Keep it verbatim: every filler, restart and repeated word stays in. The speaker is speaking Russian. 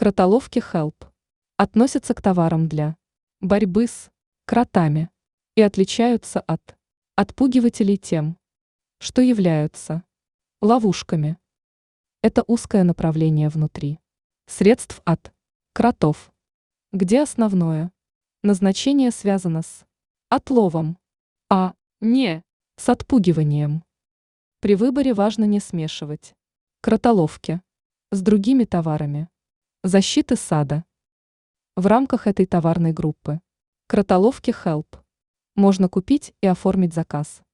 Кротоловки Help относятся к товарам для борьбы с кротами и отличаются от отпугивателей тем, что являются ловушками. Это узкое направление внутри средств от кротов, где основное назначение связано с отловом, а не с отпугиванием. При выборе важно не смешивать кротоловки с другими товарами защиты сада. В рамках этой товарной группы кротоловки Help можно купить и оформить заказ